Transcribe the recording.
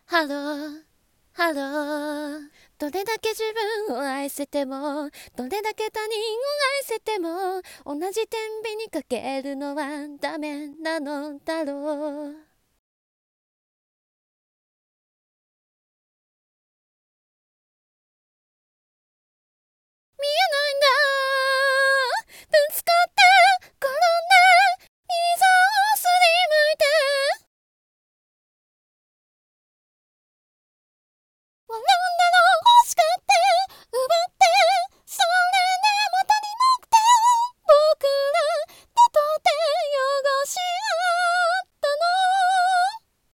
ハロー、ハロー。どれだけ自分を愛せても、どれだけ他人を愛せても、同じ天秤にかけるのはダメなのだろう。見えないんだ